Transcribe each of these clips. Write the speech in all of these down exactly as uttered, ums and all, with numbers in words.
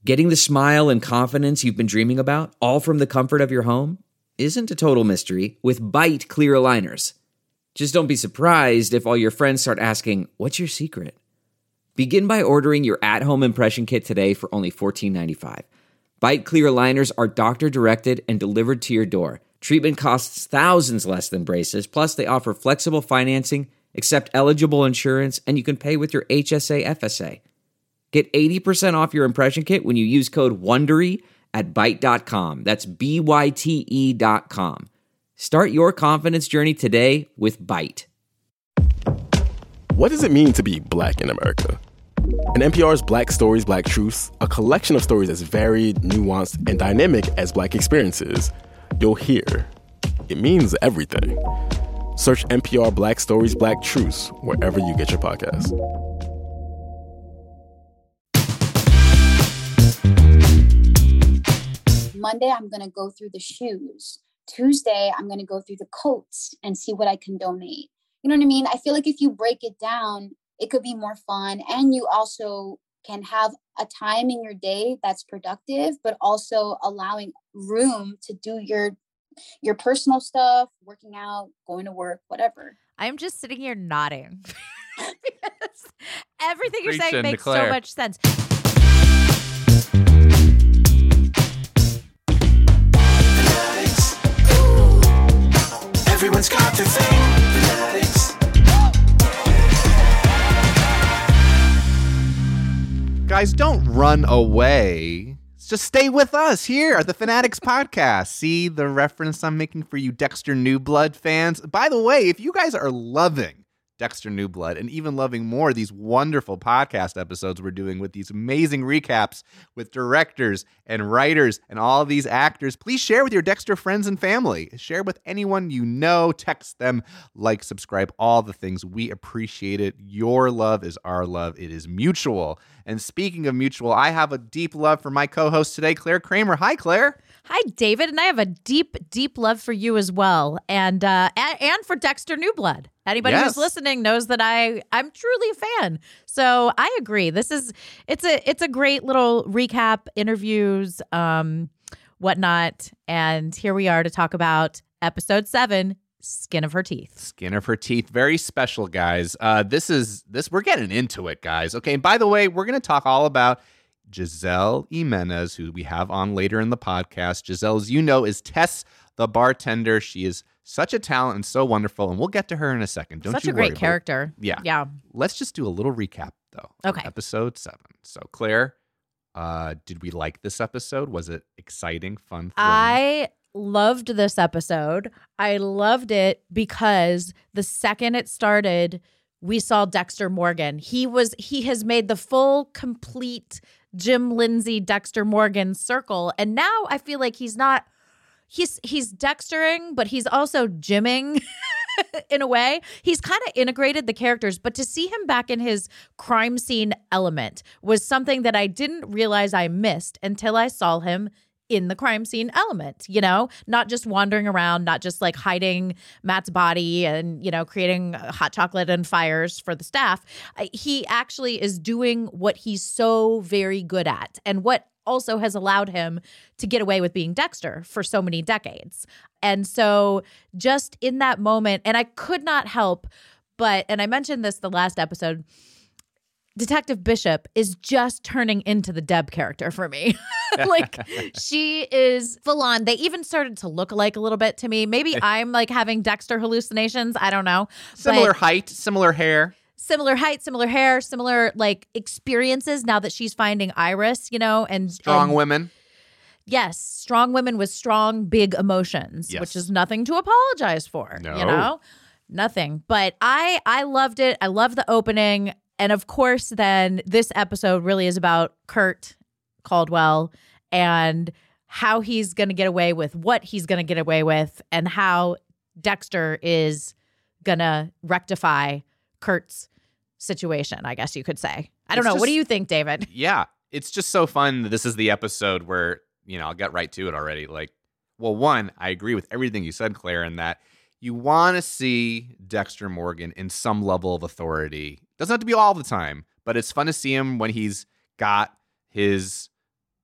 Getting the smile and confidence you've been dreaming about, all from the comfort of your home, isn't a total mystery with Byte clear aligners. Just don't be surprised if all your friends start asking, "What's your secret?" Begin by ordering your at-home impression kit today for only fourteen ninety-five. Byte clear aligners are doctor-directed and delivered to your door. Treatment costs thousands less than braces, plus they offer flexible financing, accept eligible insurance, and you can pay with your H S A F S A. Get eighty percent off your impression kit when you use code WONDERY at byte dot com. That's B Y T E dot com. Start your confidence journey today with Byte. What does it mean to be Black in America? In N P R's Black Stories, Black Truths, a collection of stories as varied, nuanced, and dynamic as Black experiences, you'll hear it means everything. Search N P R Black Stories, Black Truths wherever you get your podcasts. Monday, I'm going to go through the shoes. Tuesday, I'm going to go through the coats and see what I can donate. You know what I mean? I feel like if you break it down, it could be more fun. And you also can have a time in your day that's productive, but also allowing room to do your your personal stuff, working out, going to work, whatever. I'm just sitting here nodding. Because everything you're Preaching, saying makes declare. so much sense. Everyone's got their thing. Fanatics. Guys, don't run away. Just stay with us here at the Fanatics Podcast. See the reference I'm making for you Dexter New Blood fans? By the way, if you guys are loving Dexter New Blood and even loving more these wonderful podcast episodes we're doing with these amazing recaps with directors and writers and all of these actors, please share with your Dexter friends and family. Share with anyone you know. Text them, like, subscribe, all the things. We appreciate it. Your love is our love. It is mutual. And speaking of mutual, I have a deep love for my co-host today, Claire Kramer. Hi, Claire. Hi, David, and I have a deep, deep love for you as well, and uh, and, and for Dexter New Blood. Anybody Yes. who's listening knows that I I'm truly a fan. So I agree. This is it's a it's a great little recap, interviews, um, whatnot, and here we are to talk about episode seven, Skin of Her Teeth. Skin of Her Teeth. Very special, guys. Uh, this is this. We're getting into it, guys. Okay. And by the way, we're going to talk all about Giselle Jimenez, who we have on later in the podcast. Giselle, as you know, is Tess the bartender. She is such a talent and so wonderful, and we'll get to her in a second. Don't Such you a worry great about it. character. Yeah. Yeah. Let's just do a little recap, though. of Okay. Episode seven. So, Claire, uh, did we like this episode? Was it exciting, fun, thrilling? I loved this episode. I loved it because the second it started, we saw Dexter Morgan. He was he has made the full, complete Jim Lindsay, Dexter Morgan circle. And now I feel like he's not he's he's Dextering, but he's also Jimming in a way. He's kind of integrated the characters, but to see him back in his crime scene element was something that I didn't realize I missed until I saw him in the crime scene element, you know, not just wandering around, not just like hiding Matt's body and, you know, creating hot chocolate and fires for the staff. He actually is doing what he's so very good at and what also has allowed him to get away with being Dexter for so many decades. And so just in that moment, and I could not help but, and I mentioned this the last episode, Detective Bishop is just turning into the Deb character for me. Like, she is full on. They even started to look alike a little bit to me. Maybe I'm like having Dexter hallucinations. I don't know. Similar But height, similar hair. similar height, similar hair, similar like experiences now that she's finding Iris, you know, and Strong and, women. Yes, strong women with strong, big emotions, Yes. which is nothing to apologize for. No. You know, nothing. But I, I loved it. I love the opening. And of course, then this episode really is about Kurt Caldwell and how he's going to get away with what he's going to get away with and how Dexter is going to rectify Kurt's situation, I guess you could say. I don't It's know. just- What do you think, David? Yeah, it's just so fun that this is the episode where, you know, I'll get right to it already. Like, well, one, I agree with everything you said, Claire, in that you want to see Dexter Morgan in some level of authority. Doesn't have to be all the time, but it's fun to see him when he's got his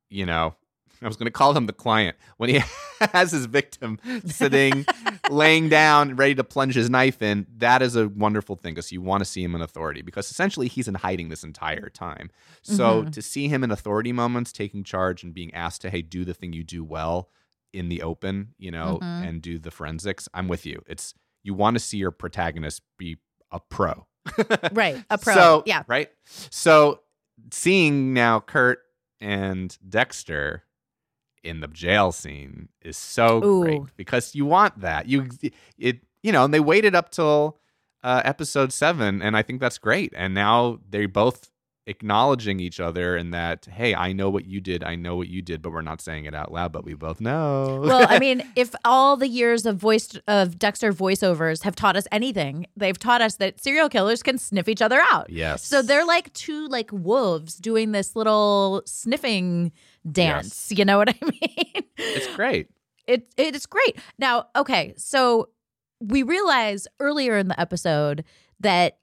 you know, I was going to call him the client, when he has his victim sitting, laying down, ready to plunge his knife in, that is a wonderful thing because you want to see him in authority because essentially he's in hiding this entire time. So Mhm. to see him in authority moments, taking charge and being asked to, hey, do the thing you do well in the open, you know, Mhm. and do the forensics, I'm with you. It's, you want to see your protagonist be a pro. Right. A pro. So, yeah. Right. So seeing now Kurt and Dexter in the jail scene is so Ooh. great because you want that. You it you know, and they waited up till uh, episode seven, and I think that's great. And now they're both acknowledging each other and that, hey, I know what you did, I know what you did, but we're not saying it out loud, but we both know. Well, I mean, if all the years of voice of Dexter voiceovers have taught us anything, they've taught us that serial killers can sniff each other out. Yes. So they're like two like wolves doing this little sniffing dance. You know what I mean? It's great. It it is great. Now, okay, so we realize earlier in the episode that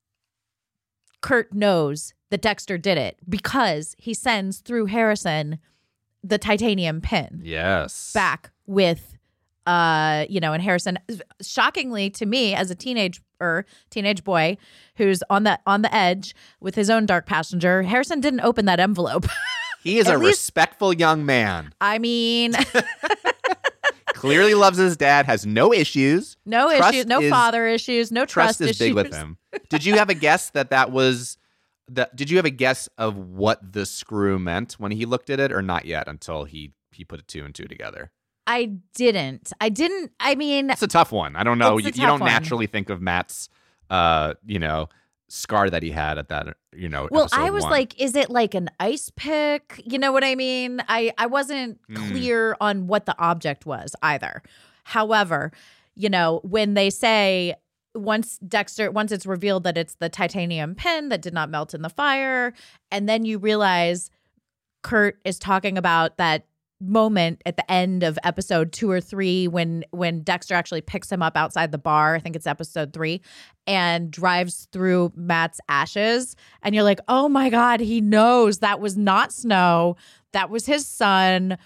Kurt knows that Dexter did it because he sends through Harrison the titanium pin Yes. back with uh you know, and Harrison, shockingly to me as a teenage or teenage boy who's on the on the edge with his own dark passenger, Harrison didn't open that envelope. He is At a least- respectful young man. I mean, Clearly loves his dad, has no issues. no Trust issues, no is- father issues, no trust, Trust is issues. big with him. Did you have a guess that that was the? Did you have a guess of what the screw meant when he looked at it, or not yet until he he put two and two together? I didn't. I didn't. I mean, It's a tough one. I don't know. It's a You, you tough don't one. naturally think of Matt's, uh, you know, scar that he had at that, you know. well, episode I was one. like, is it like an ice pick? You know what I mean? I, I wasn't Mm. clear on what the object was either. However, you know, when they say once Dexter, once it's revealed that it's the titanium pin that did not melt in the fire, and then you realize Kurt is talking about that moment at the end of episode two or three when when Dexter actually picks him up outside the bar. I think it's episode three, and drives through Matt's ashes. And you're like, oh my God, he knows that was not Snow. That was his son.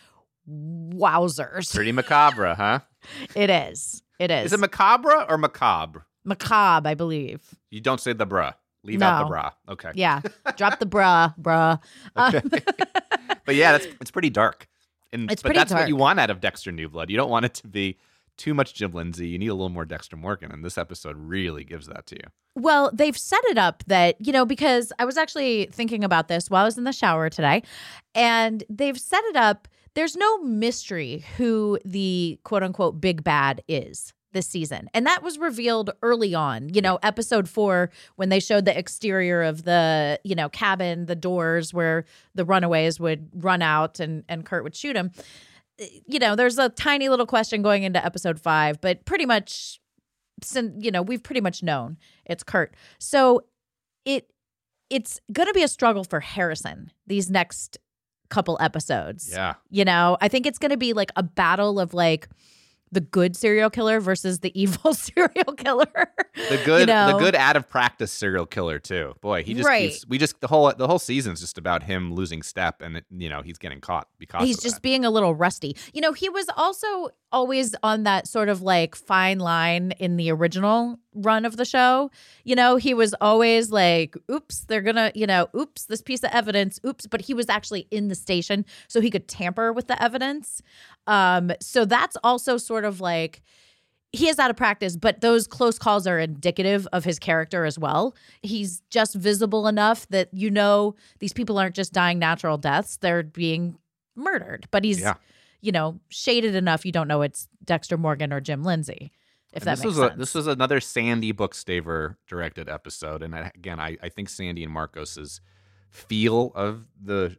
Wowzers. pretty macabre, huh? It is. It is. Is it macabre or macabre? Macabre, I believe. You don't say the bruh. Leave out the No. bra. Okay. Yeah. Drop the bruh, bruh. Um, But yeah, that's it's pretty dark. And It's but pretty that's what dark. you want out of Dexter New Blood. You don't want it to be too much Jim Lindsay. You need a little more Dexter Morgan, and this episode really gives that to you. Well, they've set it up that, you know, because I was actually thinking about this while I was in the shower today, and they've set it up. There's no mystery who the quote unquote big bad is this season. And that was revealed early on, you know, episode four, when they showed the exterior of the, you know, cabin, the doors where the runaways would run out and, and Kurt would shoot him. You know, there's a tiny little question going into episode five, but pretty much, you know, we've pretty much known it's Kurt. So it it's going to be a struggle for Harrison these next couple episodes. Yeah. You know, I think it's going to be like a battle of like the good serial killer versus the evil serial killer. The good, You know? the good out of practice serial killer too. Boy, he just Right. keeps. We just the whole the whole season's just about him losing step, and it, you know he's getting caught because He's of just that. being a little rusty. You know, he was also always on that sort of like fine line in the original run of the show. You know, he was always like, oops, they're gonna, you know, oops, this piece of evidence, oops. But he was actually in the station so he could tamper with the evidence. Um, so that's also sort of like, he is out of practice, but those close calls are indicative of his character as well. He's just visible enough that, you know, these people aren't just dying natural deaths, they're being murdered. But he's, Yeah. you know, shaded enough you don't know it's Dexter Morgan or Jim Lindsay, if And that this makes was a, sense. this was another Sandy Bookstaver directed episode, and I, again, I, I think Sandy and Marcos's feel of the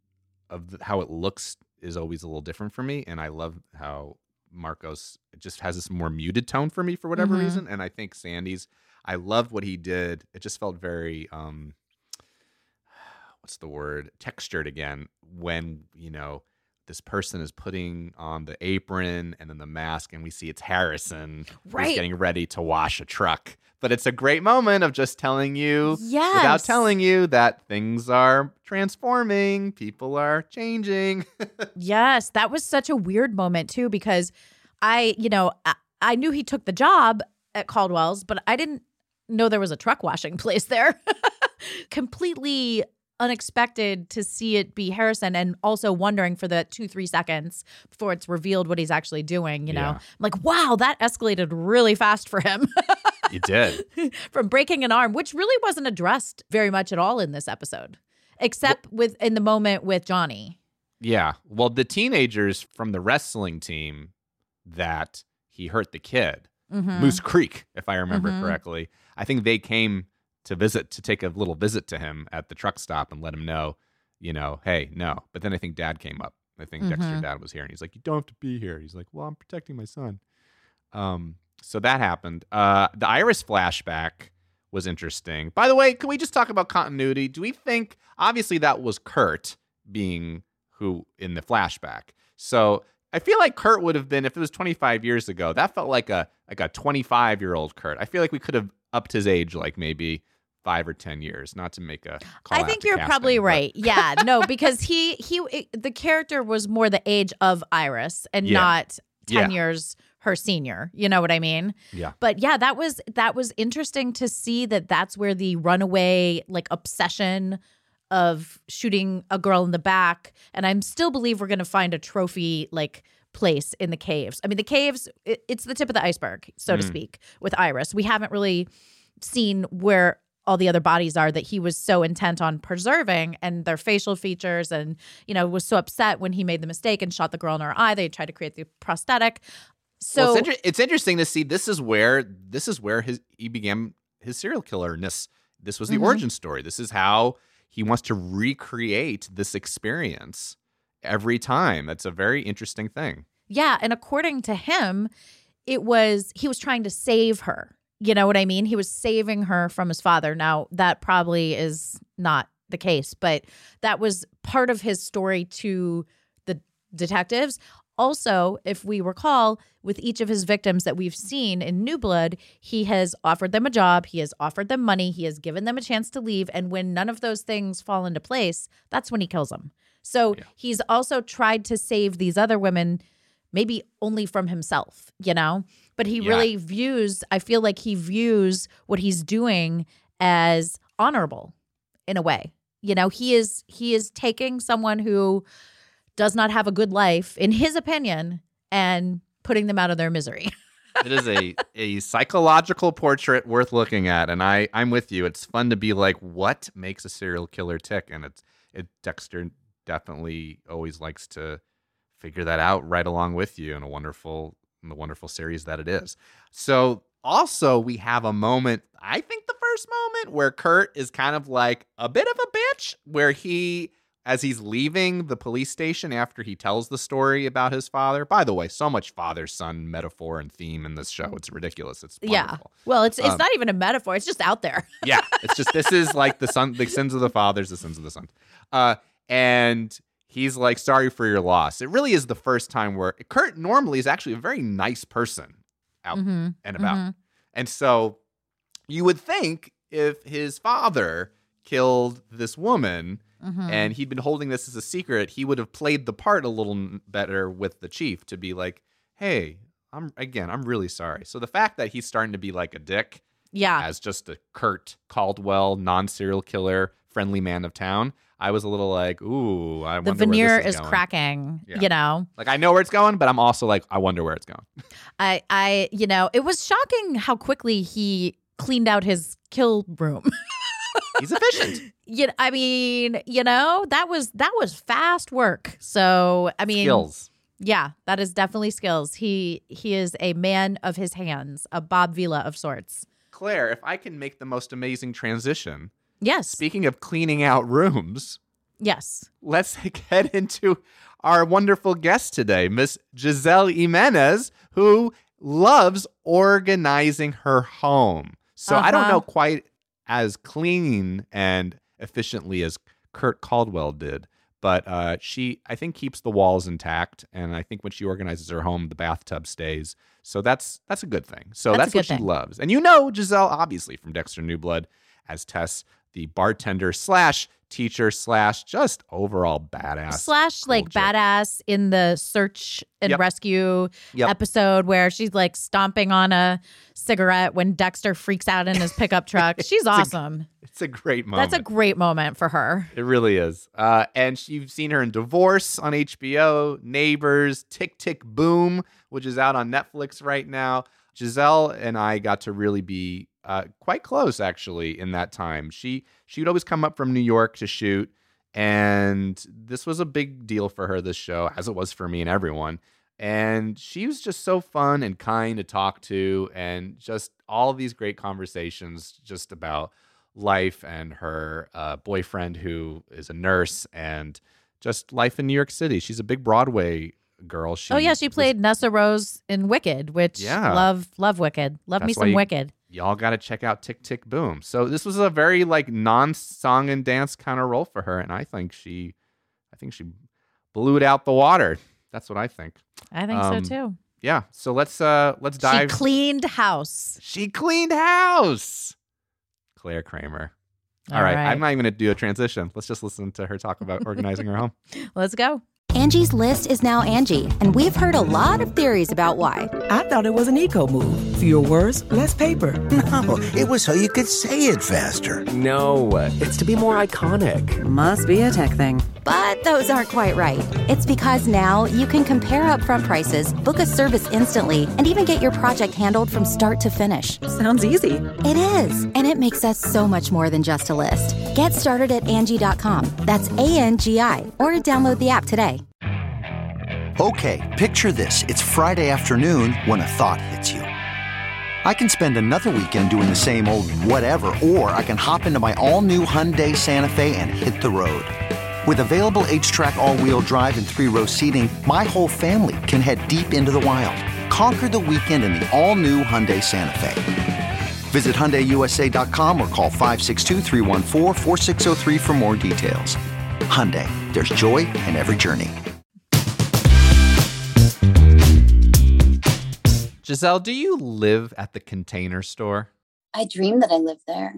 of the, how it looks is always a little different for me, and I love how Marcos just has this more muted tone for me for whatever Mhm. reason, and I think Sandy's. I loved what he did. It just felt very um, what's the word? Textured again when you know. this person is putting on the apron and then the mask, and we see it's Harrison who's Right. getting ready to wash a truck. But it's a great moment of just telling you, Yes. without telling you, that things are transforming, people are changing. Yes, that was such a weird moment too, because I, you know, I, I knew he took the job at Caldwell's, but I didn't know there was a truck washing place there. Completely unexpected to see it be Harrison, and also wondering for the two, three seconds before it's revealed what he's actually doing, you know. Yeah. I'm like, wow, that escalated really fast for him. You did. From breaking an arm, which really wasn't addressed very much at all in this episode, except with in the moment with Johnny. Yeah. Well, the teenagers from the wrestling team that he hurt the kid, Mhm. Moose Creek, if I remember Mhm. correctly, I think they came to visit, to take a little visit to him at the truck stop and let him know, you know, hey, no. But then I think Dad came up. I think Mhm. Dexter Dad was here, and he's like, you don't have to be here. He's like, well, I'm protecting my son. Um, so that happened. Uh, the Iris flashback was interesting. By the way, can we just talk about continuity? Do we think, obviously that was Kurt being who in the flashback. So I feel like Kurt would have been, if it was twenty-five years ago, that felt like a like a twenty-five-year-old Kurt. I feel like we could have upped his age like maybe five or ten years, not to make a call I out think to you're casting, probably but- right. Yeah, no, because he he it- the character was more the age of Iris and Yeah. not ten Yeah. years her senior. You know what I mean? Yeah. But yeah, that was that was interesting to see that that's where the runaway like obsession of shooting a girl in the back, and I still believe we're going to find a trophy like place in the caves. I mean, the caves, it, it's the tip of the iceberg, so to Mm. speak, with Iris. We haven't really seen where all the other bodies are that he was so intent on preserving, and their facial features, and, you know, was so upset when he made the mistake and shot the girl in her eye. They tried to create the prosthetic. So well, it's, inter- it's interesting to see. This is where this is where his he began his serial killerness. This was the Mhm. origin story. This is how he wants to recreate this experience every time. That's a very interesting thing. yeah, and according to him, it was he was trying to save her. You know what I mean? He was saving her from his father. Now, that probably is not the case, but that was part of his story to the detectives. Also, if we recall, with each of his victims that we've seen in New Blood, he has offered them a job, he has offered them money, he has given them a chance to leave, and when none of those things fall into place, that's when he kills them. So Yeah. he's also tried to save these other women, maybe only from himself, you know? But he Yeah. really views, I feel like he views what he's doing as honorable in a way. You know, he is he is taking someone who does not have a good life, in his opinion, and putting them out of their misery. It is a, a psychological portrait worth looking at, and I I'm with you. It's fun to be like, what makes a serial killer tick? And it's it Dexter definitely always likes to figure that out right along with you in a wonderful in the wonderful series that it is. So also we have a moment, I think the first moment, where Kurt is kind of like a bit of a bitch, where he, as he's leaving the police station after he tells the story about his father. By the way, so much father-son metaphor and theme in this show. It's ridiculous. It's Yeah. wonderful. Well, it's it's Um, not even a metaphor. It's just out there. Yeah. It's just, this is like the son, the sins of the fathers, the sins of the sons. Uh, and he's like, sorry for your loss. It really is the first time where Kurt normally is actually a very nice person out Mhm. and about. Mhm. And so you would think if his father killed this woman, Mhm. and he'd been holding this as a secret, he would have played the part a little n- better with the chief to be like, hey, I'm again, I'm really sorry. So the fact that he's starting to be like a dick Yeah. as just a Kurt Caldwell, non-serial killer, friendly man of town, I was a little like, ooh, I The wonder where veneer this is, is going. cracking, Yeah. you know. Like, I know where it's going, but I'm also like, I wonder where it's going. I I you know, it was shocking how quickly he cleaned out his kill room. He's efficient. You, I mean, you know, that was that was fast work. So, I mean, Skills. yeah, that is definitely skills. He he is a man of his hands, a Bob Vila of sorts. Claire, if I can make the most amazing transition, Yes. speaking of cleaning out rooms, Yes. let's get into our wonderful guest today, Miss Giselle Jimenez, who loves organizing her home. So I don't Uh-huh. know quite as clean and efficiently as Kurt Caldwell did, But uh, she, I think, keeps the walls intact, and I think when she organizes her home, the bathtub stays. So that's that's a good thing. So That's a that's, what good she thing. loves. And you know Giselle, obviously, from Dexter New Blood, as Tess, the bartender slash teacher slash just overall badass. Slash cool like chick. badass in the search and Yep. rescue Yep. episode where she's like stomping on a cigarette when Dexter freaks out in his pickup truck. She's awesome. It's a great moment. That's a great moment for her. It really is. Uh, and she- you've seen her in Divorce on H B O, Neighbors, Tick Tick Boom, which is out on Netflix right now. Giselle and I got to really be uh, quite close, actually, in that time. She she would always come up from New York to shoot, and this was a big deal for her, this show, as it was for me and everyone. And she was just so fun and kind to talk to, and just all these great conversations just about life and her uh, boyfriend who is a nurse and just life in New York City. She's a big Broadway girl. She Oh yeah, she was- played Nessa Rose in Wicked, which Yeah. love love Wicked. Love me That's why some you- Wicked. Y'all got to check out Tick Tick Boom. So this was a very like non-song and dance kind of role for her, and I think she, I think she blew it out the water. That's what I think. I think Um, so too. Yeah. So let's uh let's dive. She cleaned house. She cleaned house. Claire Kramer. All All right. right. I'm not even going to do a transition. Let's just listen to her talk about organizing her home. Let's go. Angie's List is now Angie, and we've heard a lot of theories about why. I thought it was an eco move. Fewer words, less paper. No, it was so you could say it faster. No, it's to be more iconic. Must be a tech thing. But those aren't quite right. It's because now you can compare upfront prices, book a service instantly, and even get your project handled from start to finish. Sounds easy. It is, and it makes us so much more than just a list. Get started at Angie dot com. That's A N G I, or download the app today. Okay, picture this. It's Friday afternoon when a thought hits you. I can spend another weekend doing the same old whatever, or I can hop into my all-new Hyundai Santa Fe and hit the road. With available H-Track all-wheel drive and three-row seating, my whole family can head deep into the wild. Conquer the weekend in the all-new Hyundai Santa Fe. Visit Hyundai U S A dot com or call five six two, three one four, four six zero three for more details. Hyundai, there's joy in every journey. Giselle, do you live at the Container Store? I dream that I live there.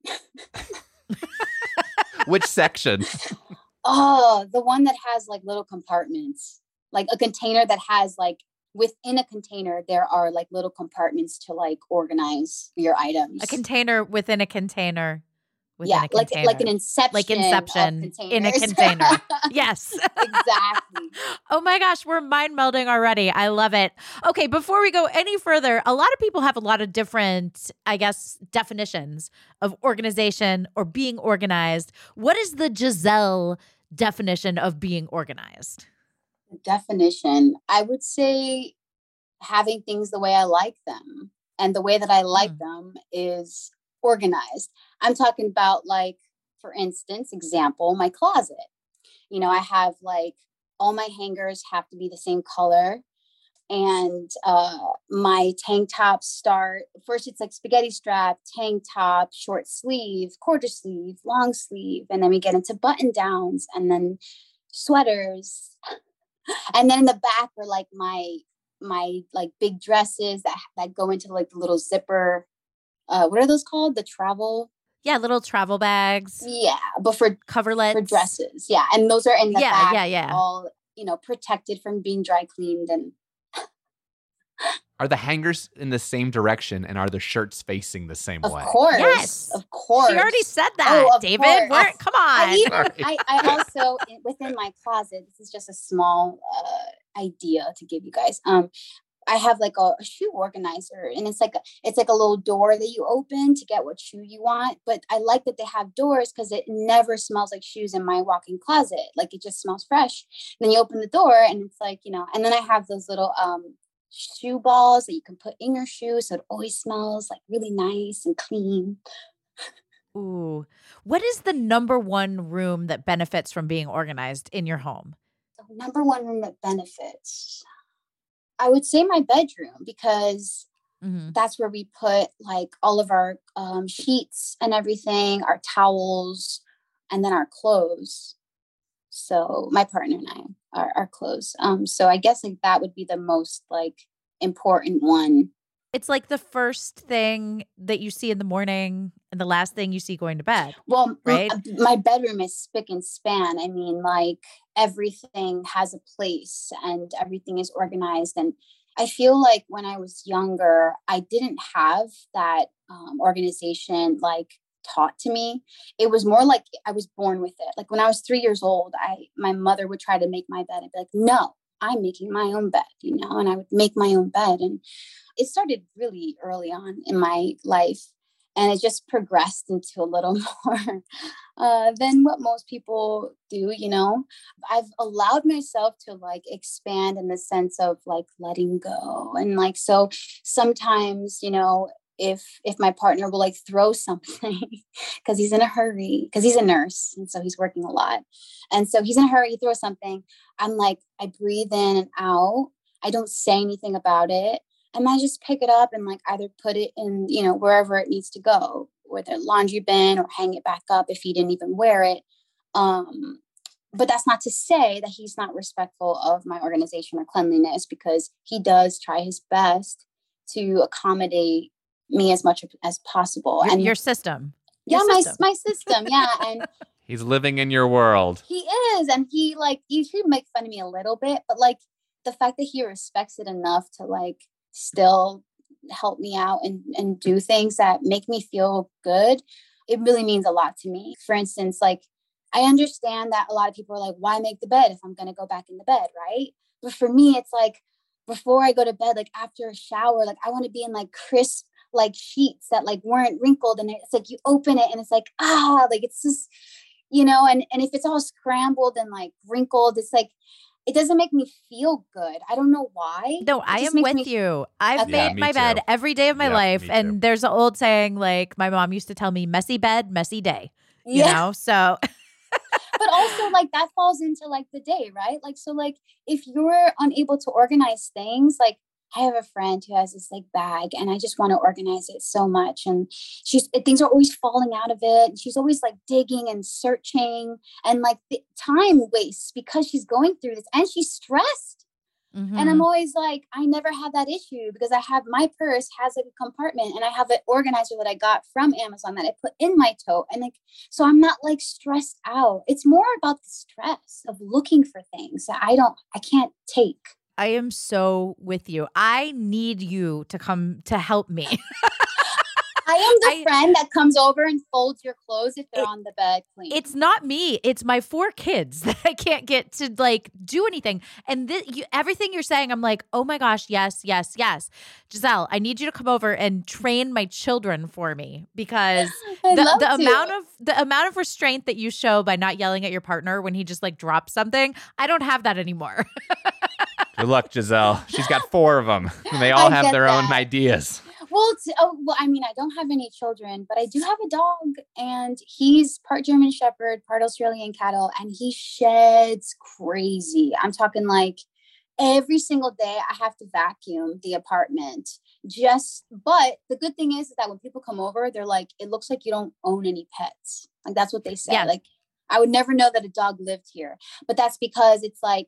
Which section? Oh, the one that has like little compartments, like a container that has like within a container, there are like little compartments to like organize your items. A container within a container. Within yeah, a like container. like an inception. Like Inception of in a containers. container. Yes. Exactly. Oh my gosh, we're mind melding already. I love it. Okay, before we go any further, a lot of people have a lot of different, I guess, definitions of organization or being organized. What is the Giselle definition of being organized? Definition, I would say having things the way I like them. And the way that I like Mm. them is organized. I'm talking about, like, for instance, example, my closet. You know, I have like all my hangers have to be the same color. And uh, my tank tops start, first it's like spaghetti strap, tank top, short sleeve, quarter sleeve, long sleeve. And then we get into button downs and then sweaters. And then in the back are like my, my like big dresses that, that go into like the little zipper. Uh, what are those called? The travel? Yeah, little travel bags, Yeah. But for, coverlets. for dresses. Yeah. And those are in the Yeah, back. yeah, yeah. All, you know, protected from being dry cleaned and Are the hangers in the same direction, and are the shirts facing the same of way? course. Yes. Of course. She already said that, Oh, of David. course. We're, come on. I, even, Sorry. I, I also in- within my closet, this is just a small uh, idea to give you guys. Um, I have like a, a shoe organizer, and it's like a, it's like a little door that you open to get what shoe you want. But I like that they have doors because it never smells like shoes in my walk-in closet. Like it just smells fresh. And then you open the door, and it's like, you know. And then I have those little um shoe balls that you can put in your shoes, so it always smells like really nice and clean. Ooh. What is the number one room that benefits from being organized in your home? So number one room that benefits, I would say my bedroom, because Mm-hmm. that's where we put like all of our um, sheets and everything, our towels, and then our clothes. So my partner and I are, are close. Um, so I guess like that would be the most like important one. It's like the first thing that you see in the morning and the last thing you see going to bed. Well, right? m- my bedroom is spick and span. I mean, like everything has a place and everything is organized. And I feel like when I was younger, I didn't have that um, organization like taught to me. It was more like I was born with it. Like when I was three years old, I my mother would try to make my bed and be like, no, I'm making my own bed, you know, and I would make my own bed. And it started really early on in my life. And it just progressed into a little more uh, than what most people do, you know. I've allowed myself to like expand in the sense of like letting go. And like, so sometimes, you know, if if my partner will like throw something because he's in a hurry, because he's a nurse. And so he's working a lot. And so he's in a hurry, he throws something. I'm like, I breathe in and out. I don't say anything about it. And I just pick it up and like either put it in, you know, wherever it needs to go, whether laundry bin or hang it back up if he didn't even wear it. Um, but that's not to say that he's not respectful of my organization or cleanliness, because he does try his best to accommodate me as much as possible. Your, and your system. Yeah, Your my system. my system. Yeah. And He's living in your world. he is. And he like usually make fun of me a little bit, but like the fact that he respects it enough to like still help me out and, and do things that make me feel good, it really means a lot to me. For instance, like I understand that a lot of people are like, why make the bed if I'm going to go back in the bed, right? But for me, it's like before I go to bed, like after a shower, like I want to be in like crisp like sheets that like weren't wrinkled, and it's like you open it and it's like ah like it's just, you know, and and if it's all scrambled and like wrinkled, it's like it doesn't make me feel good. I don't know why. No, I am with me- you. I've Okay. made Yeah, me my bed too. every day of my Yeah, life. me And too. there's an old saying, like my mom used to tell me, messy bed, messy day. You Yeah. know? So But also like that falls into like the day, right? Like, so like if you're unable to organize things, like I have a friend who has this like bag and I just want to organize it so much. And she's, things are always falling out of it. And she's always like digging and searching, and like the time wastes because she's going through this and she's stressed. Mhm. And I'm always like, I never had that issue because I have my purse has like a compartment and I have an organizer that I got from Amazon that I put in my tote. And like, so I'm not like stressed out. It's more about the stress of looking for things that I don't, I can't take. I am so with you. I need you to come to help me. I am the I- friend that comes over and folds your clothes if they're It- on the bed clean. It's not me. It's my four kids that I can't get to like do anything. And this, you, everything you're saying, I'm like, oh my gosh, yes, yes, yes. Giselle, I need you to come over and train my children for me, because I'd the, love the to. amount of the amount of restraint that you show by not yelling at your partner when he just like drops something, I don't have that anymore. Good luck, Giselle. She's got four of them. And they all I have get their own that. ideas. Well, it's, oh, well, I mean, I don't have any children, but I do have a dog, and he's part German Shepherd, part Australian cattle, and he sheds crazy. I'm talking like every single day I have to vacuum the apartment. Just, but the good thing is, is that when people come over, they're like, it looks like you don't own any pets. Like that's what they say. Yeah. Like I would never know that a dog lived here, but that's because it's like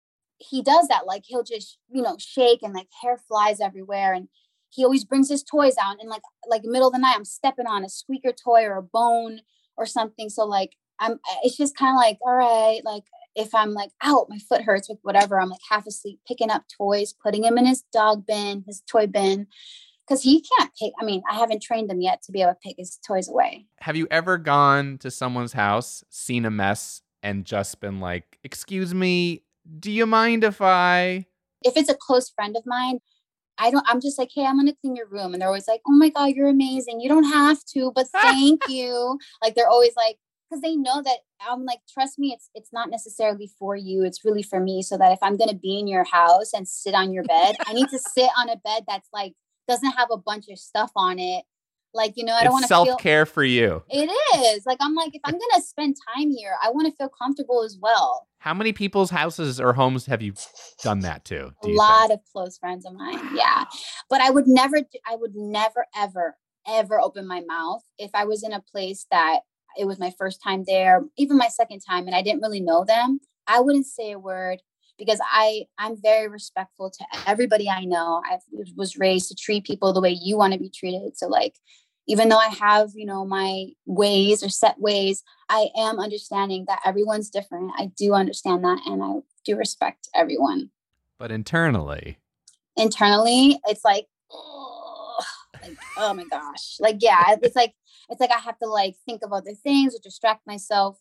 he does that. Like he'll just, you know, shake and like hair flies everywhere, and he always brings his toys out, and like like middle of the night I'm stepping on a squeaker toy or a bone or something. So like I'm it's just kind of like, all right, like if I'm like out, my foot hurts with whatever, I'm like half asleep picking up toys, putting him in his dog bin, his toy bin, because he can't pick. I mean, I haven't trained him yet to be able to pick his toys away. Have you ever gone to someone's house, seen a mess, and just been like, excuse me, do you mind if I... If it's a close friend of mine, I don't, I'm just like, hey, I'm going to clean your room. And they're always like, oh my God, you're amazing. You don't have to, but thank you. Like, they're always like, because they know that I'm like, trust me, it's, it's not necessarily for you. It's really for me. So that if I'm going to be in your house and sit on your bed, I need to sit on a bed that's like, doesn't have a bunch of stuff on it. Like, you know, I don't want It's to feel... self-care for you. It is. Like, I'm like, if I'm going to spend time here, I want to feel comfortable as well. How many people's houses or homes have you done that to? A lot of close friends of mine. Yeah. But I would never, I would never, ever, ever open my mouth if I was in a place that it was my first time there, even my second time, and I didn't really know them, I wouldn't say a word because I, I'm very respectful to everybody I know. I was raised to treat people the way you want to be treated. So like, even though I have, you know, my ways or set ways, I am understanding that everyone's different. I do understand that, and I do respect everyone. But internally? Internally, it's like, oh, like, oh my gosh. Like, yeah, it's like, it's like I have to like think of other things or distract myself.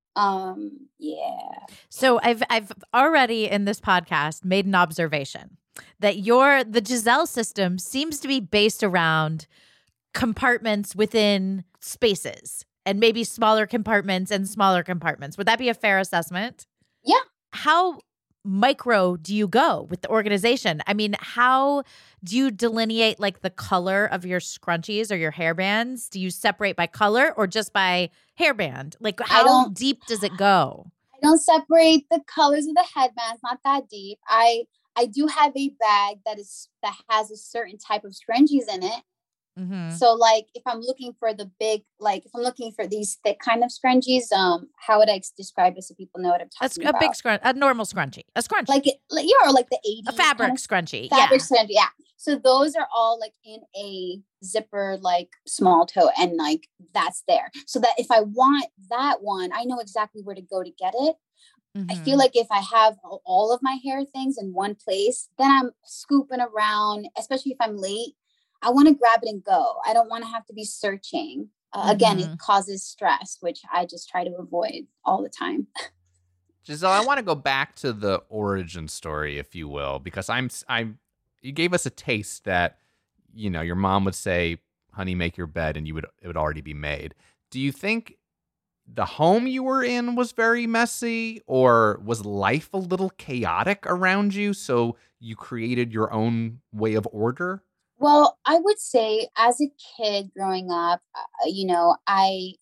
Um, yeah. So I've I've already in this podcast made an observation that your the Giselle system seems to be based around compartments within spaces and maybe smaller compartments and smaller compartments. Would that be a fair assessment? Yeah. How micro do you go with the organization? I mean, how do you delineate like the color of your scrunchies or your hairbands? Do you separate by color or just by hairband? Like how deep does it go? I don't separate the colors of the headbands, not that deep. I I do have a bag that is that has a certain type of scrunchies in it. Mm-hmm. So like if I'm looking for the big, like if I'm looking for these thick kind of scrunchies, um, how would I describe it so people know what I'm talking a, about? A big scrunch, a normal scrunchie, a scrunchie. Like, it, like yeah, or like the eighties. A fabric kind of scrunchie. Fabric yeah. scrunchie, yeah. So those are all like in a zipper, like small toe, and like that's there. So that if I want that one, I know exactly where to go to get it. Mm-hmm. I feel like if I have all of my hair things in one place, then I'm scooping around, especially if I'm late. I want to grab it and go. I don't want to have to be searching. Uh, mm-hmm. Again, it causes stress, which I just try to avoid all the time. Giselle, I want to go back to the origin story, if you will, because I'm, I'm, you gave us a taste that, you know, your mom would say, honey, make your bed, and you would, it would already be made. Do you think the home you were in was very messy, or was life a little chaotic around you, so you created your own way of order? Well, I would say as a kid growing up, uh, you know, I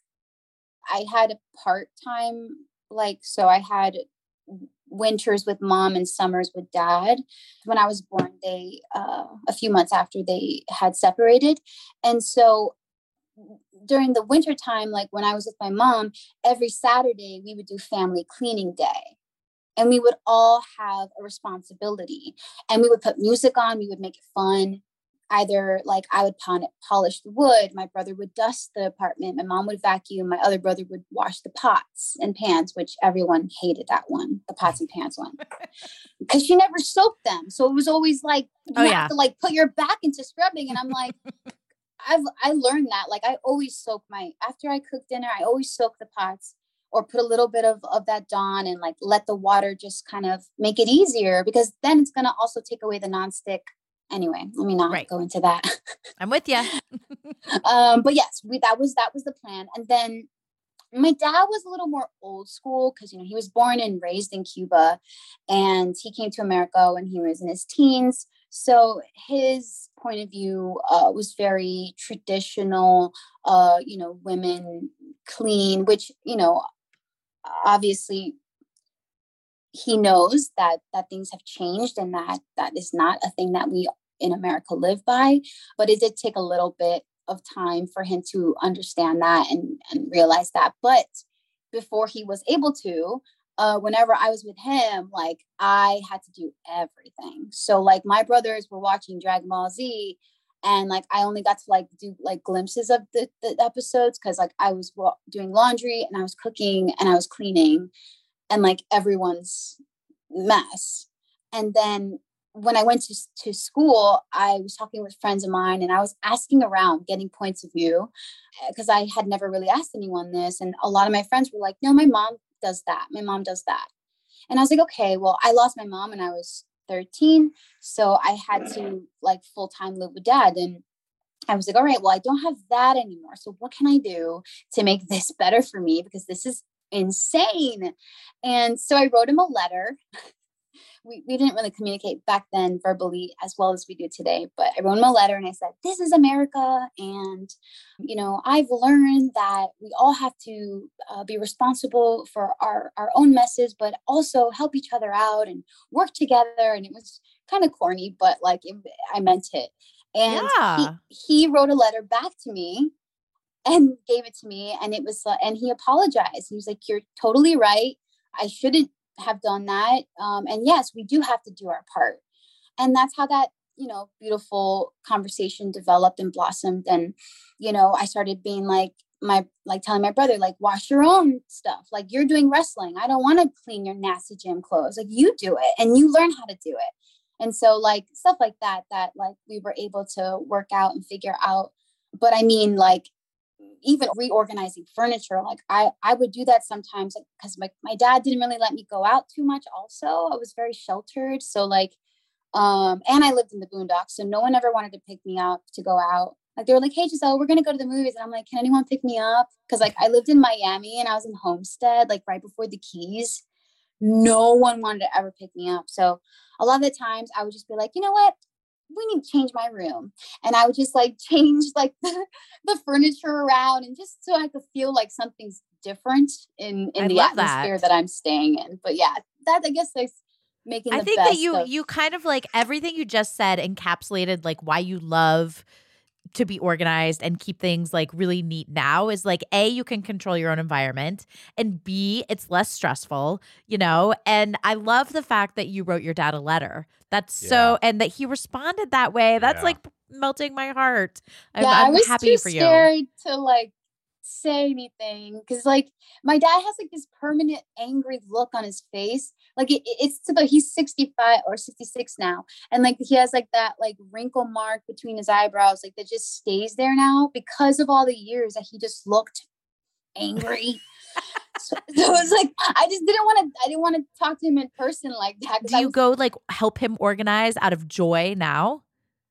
I had a part-time, like, so I had winters with mom and summers with dad. When I was born, they, uh, a few months after they had separated. And so during the winter time, like when I was with my mom, every Saturday we would do family cleaning day. And we would all have a responsibility. And we would put music on, we would make it fun. Either like I would polish the wood, my brother would dust the apartment, my mom would vacuum, my other brother would wash the pots and pans, which everyone hated that one, the pots and pans one, because she never soaked them. So it was always like, you oh, have yeah. to like put your back into scrubbing. And I'm like, I've, I learned that. Like I always soak my, after I cook dinner, I always soak the pots or put a little bit of, of that Dawn and like let the water just kind of make it easier, because then it's going to also take away the nonstick. Anyway, let me not right. go into that. I'm with you. um, but yes, we, that was that was the plan. And then my dad was a little more old school because, you know, he was born and raised in Cuba, and he came to America when he was in his teens. So his point of view uh, was very traditional, uh, you know, women clean, which, you know, obviously he knows that that things have changed and that that is not a thing that we in America live by. But it did take a little bit of time for him to understand that and, and realize that. But before he was able to, uh, whenever I was with him, like I had to do everything. So like my brothers were watching Dragon Ball Z, and like I only got to like do like glimpses of the, the episodes because like I was wa- doing laundry and I was cooking and I was cleaning and like everyone's mess. And then when I went to, to school, I was talking with friends of mine and I was asking around, getting points of view, because I had never really asked anyone this. And a lot of my friends were like, no, my mom does that. My mom does that. And I was like, okay, well, I lost my mom when I was thirteen. So I had to like full-time live with dad. And I was like, all right, well, I don't have that anymore. So what can I do to make this better for me? Because this is insane. And so I wrote him a letter. We, we didn't really communicate back then verbally as well as we do today, but I wrote him a letter and I said, this is America. And, you know, I've learned that we all have to uh, be responsible for our, our own messes, but also help each other out and work together. And it was kind of corny, but like it, I meant it. And yeah. he, he wrote a letter back to me. and gave it to me. And it was, uh, and he apologized. He was like, you're totally right. I shouldn't have done that. Um, and yes, we do have to do our part. And that's how that, you know, beautiful conversation developed and blossomed. And, you know, I started being like, my, like telling my brother, like, wash your own stuff. Like, you're doing wrestling. I don't want to clean your nasty gym clothes. Like, you do it and you learn how to do it. And so like stuff like that, that like we were able to work out and figure out. But I mean, like, even reorganizing furniture, like I, I would do that sometimes because like, my, my dad didn't really let me go out too much. Also, I was very sheltered. So like, um, and I lived in the boondocks. So no one ever wanted to pick me up to go out. Like they were like, hey, Giselle, we're going to go to the movies. And I'm like, can anyone pick me up? Cause like I lived in Miami and I was in Homestead, like right before the Keys. No one wanted to ever pick me up. So a lot of the times I would just be like, you know what? We need to change my room. And I would just like change like the, the furniture around and just so I could feel like something's different in, in I the love atmosphere that. that I'm staying in. But yeah, that I guess like making I the think best that you of- you kind of like everything you just said encapsulated like why you love to be organized and keep things like really neat now is like A, you can control your own environment, and B, it's less stressful, you know. And I love the fact that you wrote your dad a letter. That's so, and that he responded that way. That's Yeah. like melting my heart. I'm, yeah, I'm I was happy too for you. scared to like say anything because like my dad has like this permanent angry look on his face. Like it, it's to the he's sixty-five or sixty-six now, and like he has like that like wrinkle mark between his eyebrows, like that just stays there now because of all the years that he just looked angry. so, so it was like I just didn't want to. I didn't want to talk to him in person like that. 'cause Do I you was, go like help him organize out of joy now?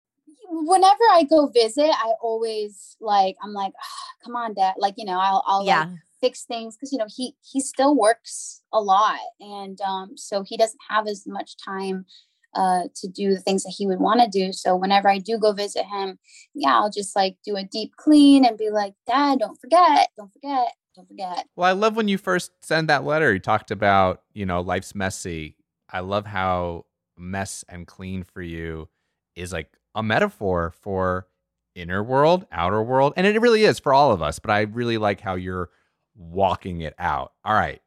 whenever I go visit, I always like I'm like, oh, come on, Dad. Like you know, I'll I'll Yeah. like fix things because you know he he still works a lot, and um, so he doesn't have as much time uh to do the things that he would want to do. So whenever I do go visit him, yeah, I'll just like do a deep clean and be like, Dad, don't forget, don't forget, don't forget. Well, I love when you first send that letter. You talked about, you know, life's messy. I love how mess and clean for you is like a metaphor for inner world, outer world. And it really is for all of us. But I really like how you're walking it out. All right.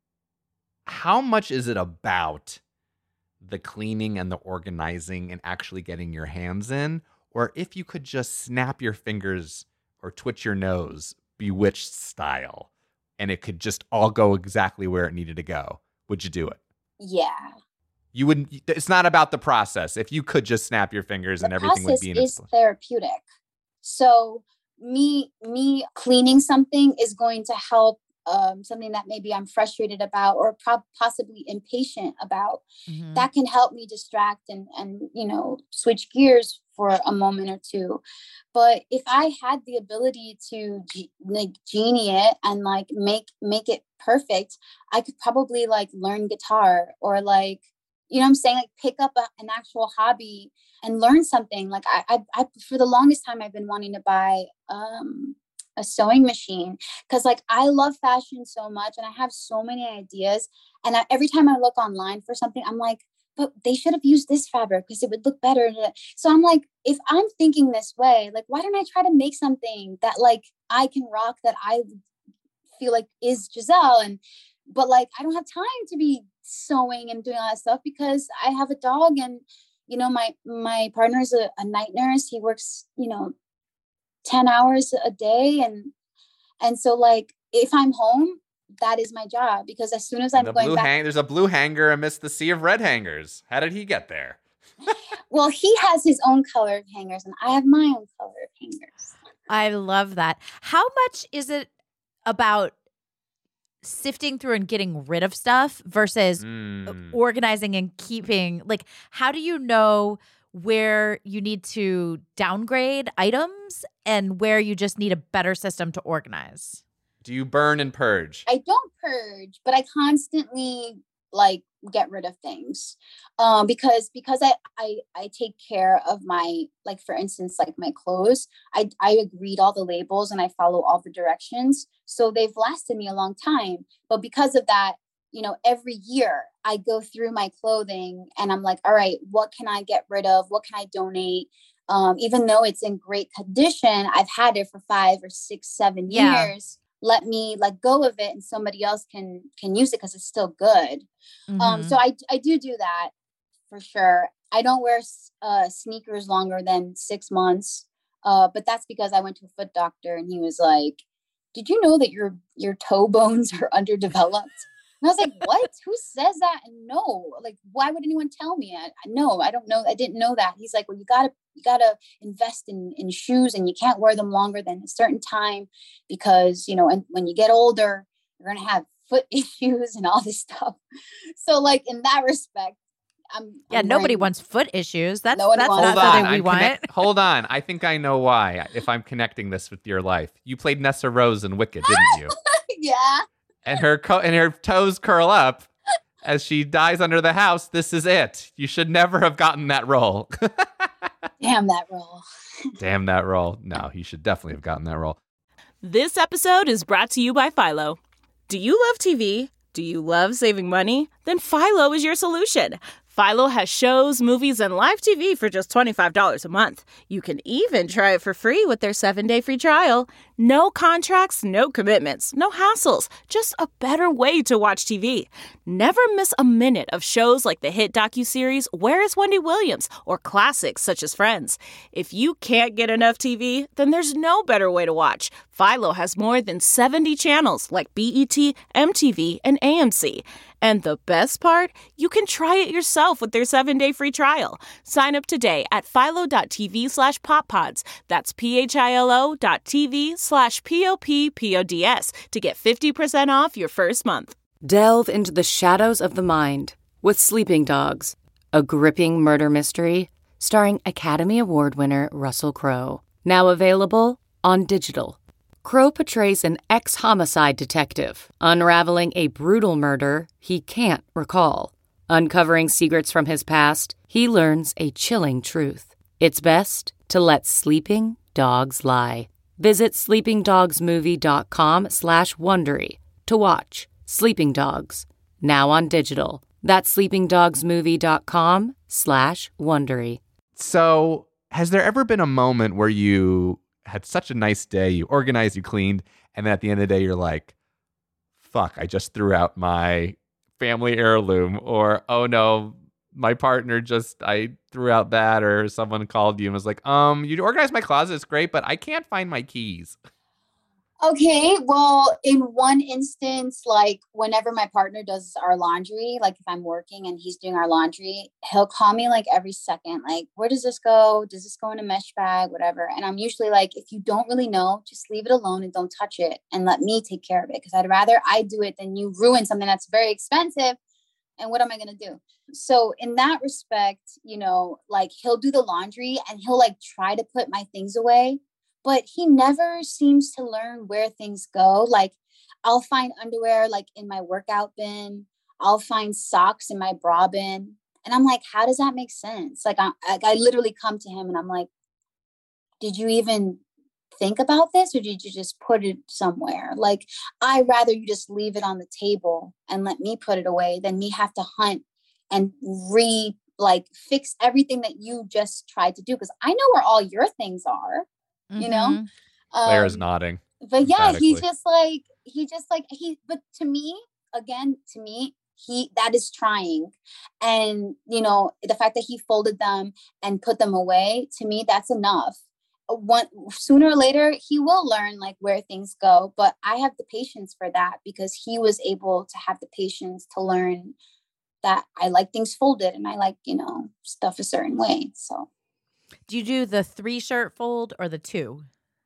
How much is it about the cleaning and the organizing and actually getting your hands in? Or if you could just snap your fingers or twitch your nose, Bewitched style, and it could just all go exactly where it needed to go, would you do it? Yeah. You wouldn't. It's not about the process. If you could just snap your fingers The and everything would process be in its is place. therapeutic. So me me cleaning something is going to help um, something that maybe I'm frustrated about or pro- possibly impatient about. Mhm. That can help me distract and and you know switch gears for a moment or two. But if I had the ability to ge- like genie it and like make make it perfect, I could probably like learn guitar or like you know what I'm saying, like pick up a, an actual hobby and learn something. Like I, I, I, for the longest time, I've been wanting to buy um, a sewing machine because like I love fashion so much and I have so many ideas. And I, every time I look online for something, I'm like, but they should have used this fabric because it would look better. So I'm like, if I'm thinking this way, like, why don't I try to make something that like I can rock that I feel like is Giselle? And but like I don't have time to be sewing and doing all that stuff because I have a dog and you know my my partner is a, a night nurse. He works you know ten hours a day and and so like if I'm home, that is my job because as soon as I'm the going blue back, hang- there's a blue hanger amidst the sea of red hangers. How did he get there? well, he has his own color of hangers and I have my own color of hangers. I love that. How much is it about sifting through and getting rid of stuff versus Mm. organizing and keeping? Like, how do you know where you need to downgrade items and where you just need a better system to organize? Do you burn and purge? I don't purge, but I constantly like get rid of things um, because because I, I I take care of my, like for instance, like my clothes. I I read all the labels and I follow all the directions, so they've lasted me a long time. But because of that, you know, every year I go through my clothing and I'm like, all right, what can I get rid of? What can I donate? Um, even though it's in great condition, I've had it for five or six, seven Yeah. years. Let me let go of it and somebody else can can use it because it's still good. Mm-hmm. Um, so I I do do that for sure. I don't wear uh, sneakers longer than six months, uh, but that's because I went to a foot doctor and he was like, "Did you know that your your toe bones are underdeveloped?" And I was like, "What? Who says that?" And no, like, why would anyone tell me? I, I no, I don't know. I didn't know that. He's like, "Well, you gotta you gotta invest in in shoes, and you can't wear them longer than a certain time because you know, and when you get older, you're gonna have foot issues and all this stuff." So, like in that respect, I'm Yeah, I'm nobody wearing- wants foot issues. That's Nobody that's wants not Hold that. on, something we I'm want. connect- hold on. I think I know why. If I'm connecting this with your life, you played Nessa Rose in Wicked, didn't you? Yeah. And her co- and her toes curl up as she dies under the house. This is it. You should never have gotten that role. Damn that role. Damn that role. No, you should definitely have gotten that role. This episode is brought to you by Philo. Do you love T V? Do you love saving money? Then Philo is your solution. Philo has shows, movies, and live T V for just twenty-five dollars a month. You can even try it for free with their seven-day free trial. No contracts, no commitments, no hassles. Just a better way to watch T V. Never miss a minute of shows like the hit docuseries Where is Wendy Williams? Or classics such as Friends. If you can't get enough T V, then there's no better way to watch. Philo has more than seventy channels like B E T, M T V, and A M C. And the best part? You can try it yourself with their seven-day free trial. Sign up today at philo.tv slash poppods. That's P-H-I-L-O dot TV slash P-O-P-P-O-D-S to get fifty percent off your first month. Delve into the shadows of the mind with Sleeping Dogs, a gripping murder mystery starring Academy Award winner Russell Crowe. Now available on digital. Crowe portrays an ex-homicide detective unraveling a brutal murder he can't recall. Uncovering secrets from his past, he learns a chilling truth. It's best to let sleeping dogs lie. Visit sleepingdogsmovie.com slash Wondery to watch Sleeping Dogs, now on digital. That's sleepingdogsmovie.com slash Wondery. So, has there ever been a moment where you had such a nice day, you organized, you cleaned, and then at the end of the day, you're like, fuck, I just threw out my family heirloom, or, oh no, my partner just, I threw out that, or someone called you and was like, um, you organized my closet, it's great, but I can't find my keys. Okay, well, in one instance, like whenever my partner does our laundry, like if I'm working and he's doing our laundry, he'll call me like every second, like, where does this go? Does this go in a mesh bag? Whatever. And I'm usually like, if you don't really know, just leave it alone and don't touch it and let me take care of it. Because I'd rather I do it than you ruin something that's very expensive. And what am I going to do? So in that respect, you know, like he'll do the laundry and he'll like try to put my things away. But he never seems to learn where things go. Like I'll find underwear like in my workout bin. I'll find socks in my bra bin. And I'm like, how does that make sense? Like I, I literally come to him and I'm like, did you even think about this? Or did you just put it somewhere? Like, I'd rather you just leave it on the table and let me put it away than me have to hunt and re like fix everything that you just tried to do. Because I know where all your things are. You know, um, Claire's nodding. But yeah, he's just like, he just like, he, but to me, again, to me, he, that is trying. And, you know, the fact that he folded them and put them away, to me, that's enough. One, sooner or later, he will learn like where things go. But I have the patience for that because he was able to have the patience to learn that I like things folded and I like, you know, stuff a certain way. So. Do you do the three shirt fold or the two?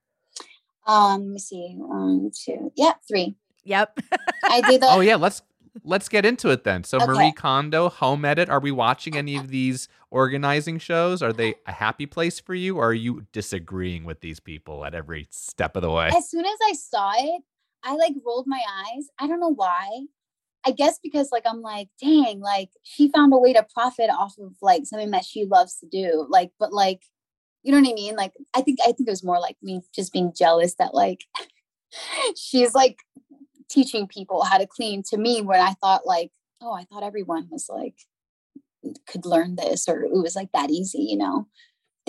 Um, let me see. One, two. Yeah, three. Yep. I do the. Oh yeah, let's let's get into it then. So Okay. Marie Kondo, Home Edit. Are we watching any of these organizing shows? Are they a happy place for you, or are you disagreeing with these people at every step of the way? As soon as I saw it, I like rolled my eyes. I don't know why. I guess because like I'm like, dang, like she found a way to profit off of like something that she loves to do. Like, but like, you know what I mean? Like, I think I think it was more like me just being jealous that like she's like teaching people how to clean to me when I thought like, oh, I thought everyone was like could learn this or it was like that easy, you know.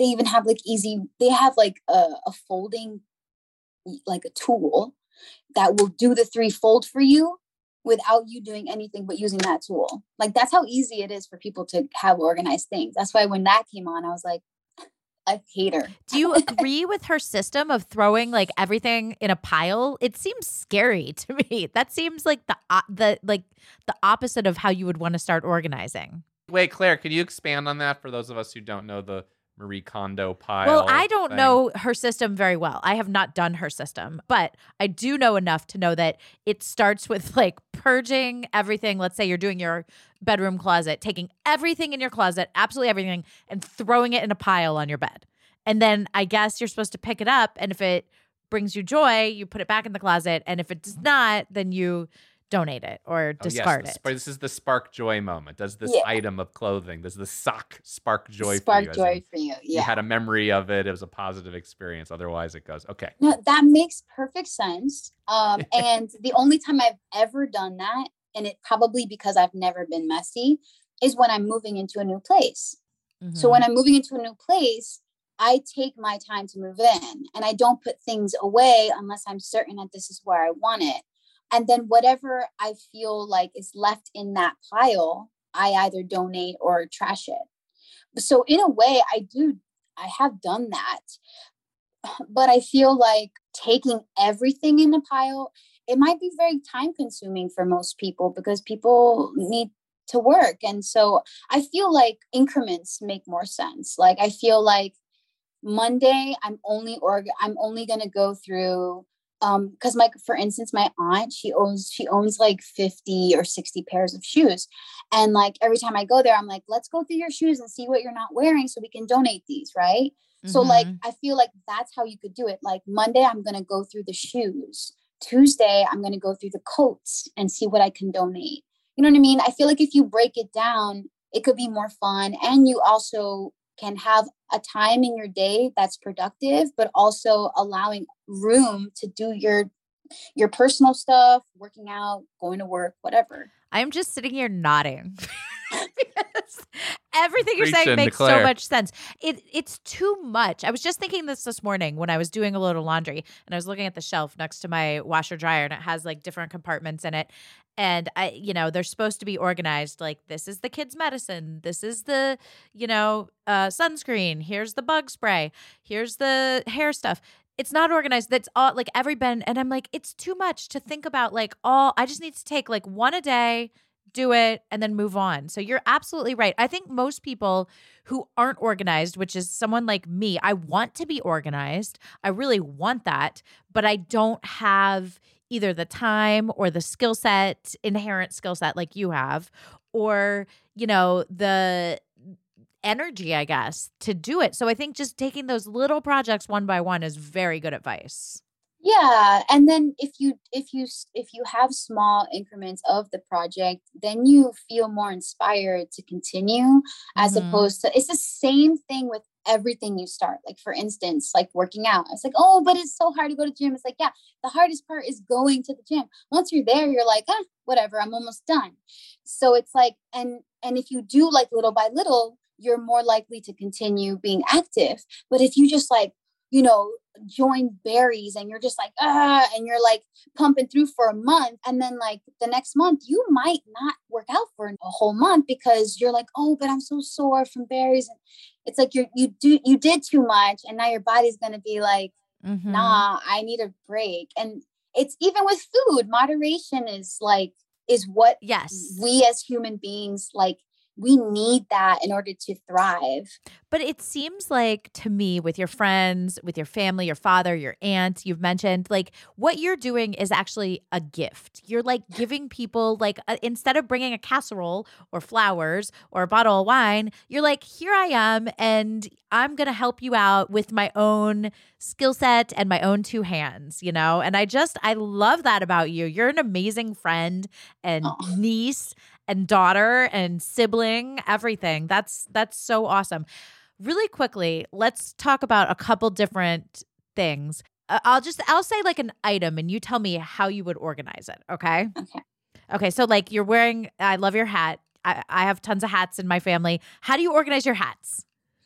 they even have like easy, they have like a, a folding, like a tool that will do the three fold for you without you doing anything but using that tool. Like that's how easy it is for people to have organized things. That's why when that came on, I was like, I hate her. Do you agree with her system of throwing like everything in a pile? It seems scary to me. That seems like the uh, the like the opposite of how you would want to start organizing. Wait, Claire, can you expand on that for those of us who don't know the Marie Kondo pile? Well, I don't thing? know her system very well. I have not done her system, but I do know enough to know that it starts with like purging everything. Let's say you're doing your bedroom closet, taking everything in your closet, absolutely everything, and throwing it in a pile on your bed. And then I guess you're supposed to pick it up. And if it brings you joy, you put it back in the closet. And if it does not, then you donate it or discard oh, yes, it. This is the spark joy moment. Does this Yeah. item of clothing, does the sock spark joy Spark for you? joy in, for you. You Yeah. had a memory of it. It was a positive experience. Otherwise it goes, okay. No, that makes perfect sense. Um, and the only time I've ever done that, and it probably because I've never been messy, is when I'm moving into a new place. Mm-hmm. So when I'm moving into a new place, I take my time to move in and I don't put things away unless I'm certain that this is where I want it. And then whatever I feel like is left in that pile, I either donate or trash it. So in a way, I do, I have done that. But I feel like taking everything in a pile, it might be very time consuming for most people because people need to work. And so I feel like increments make more sense. Like I feel like Monday, I'm only org- I'm only going to go through Um, because like, for instance, my aunt, she owns, she owns like fifty or sixty pairs of shoes. And like, every time I go there, I'm like, let's go through your shoes and see what you're not wearing so we can donate these. Right. Mm-hmm. So like, I feel like that's how you could do it. Like Monday, I'm going to go through the shoes. Tuesday, I'm going to go through the coats and see what I can donate. You know what I mean? I feel like if you break it down, it could be more fun. And you also can have a time in your day that's productive, but also allowing room to do your your personal stuff, working out, going to work, whatever. I'm just sitting here nodding. Everything you're Preaching, saying makes Claire. so much sense. It it's too much. I was just thinking this this morning when I was doing a load of laundry and I was looking at the shelf next to my washer dryer and it has like different compartments in it. And I, you know, they're supposed to be organized. Like this is the kids' medicine. This is the, you know, uh, sunscreen. Here's the bug spray. Here's the hair stuff. It's not organized. That's all like every bin. And I'm like, it's too much to think about. Like all, I just need to take like one a day, do it, and then move on. So you're absolutely right. I think most people who aren't organized, which is someone like me, I want to be organized. I really want that, but I don't have either the time or the skill set, inherent skill set like you have, or, you know, the energy, I guess, to do it. So I think just taking those little projects one by one is very good advice. Yeah. And then if you, if you, if you have small increments of the project, then you feel more inspired to continue as Mhm. opposed to, it's the same thing with everything you start. Like for instance, like working out. It's like, oh, but it's so hard to go to the gym. It's like, yeah, the hardest part is going to the gym. Once you're there, you're like, ah, whatever, I'm almost done. So it's like, and, and if you do like little by little, you're more likely to continue being active. But if you just like, you know, join berries and you're just like, ah, and you're like pumping through for a month. And then like the next month, you might not work out for a whole month because you're like, oh, but I'm so sore from berries. And it's like you you do you did too much. And now your body's going to be like, Mhm. nah, I need a break. And it's even with food, moderation is like, is what Yes. we as human beings, like, we need that in order to thrive. But it seems like to me with your friends, with your family, your father, your aunt, you've mentioned like what you're doing is actually a gift. You're like giving people like a, instead of bringing a casserole or flowers or a bottle of wine, you're like, here I am and I'm going to help you out with my own skill set and my own two hands, you know? And I just, I love that about you. You're an amazing friend and Oh. niece and daughter and sibling, everything. That's that's so awesome. Really quickly, let's talk about a couple different things. Uh, I'll just I'll say like an item and you tell me how you would organize it, okay? Okay. Okay, so like you're wearing I love your hat. I, I have tons of hats in my family. How do you organize your hats?